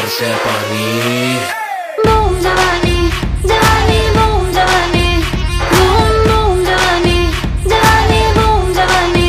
बरसे पानी। बूम जवानी जवानी बूम जवानी, बूम बूम जवानी जवानी बूम जवानी।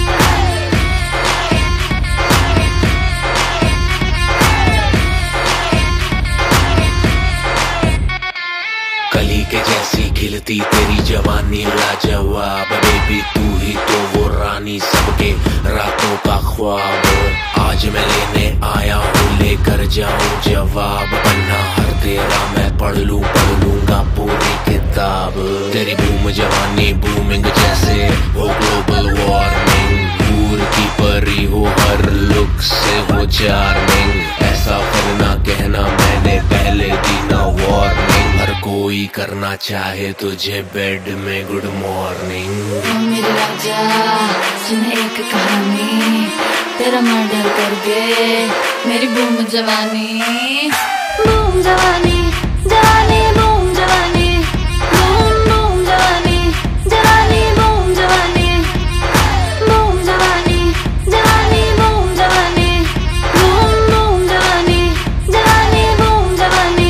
कली के जैसी खिलती तेरी जवानी लाजवाब, बेबी तू ही तो वो रानी सबके रातों का ख्वाब। आज मैं लेने आया हूँ, लेकर जाऊं जवाब, बनना हर तेरा मैं पढ़ लूंगा पूरी किताब। तेरी बूम जवानी बूमिंग जैसे हो ग्लोबल वार्मिंग, दूर की परी हो हर लुक से हो चार्मिंग। ऐसा फिर ना कहना मैंने पहले दी ना वार्निंग, हर कोई करना चाहे तुझे बेड में गुड मॉर्निंग। मेरे राजा सुन एक कहानी, तेरा मर्डर कर दे मेरी बूम जवानी। बूम जवानी जवानी बूम जवानी, बूम बूम जवानी जवानी बूम जवानी। बूम जवानी जवानी बूम जवानी, बूम बूम जवानी जवानी बूम जवानी।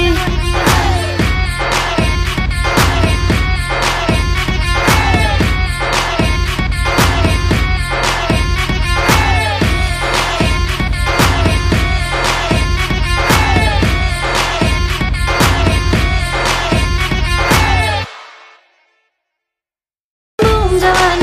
जवानी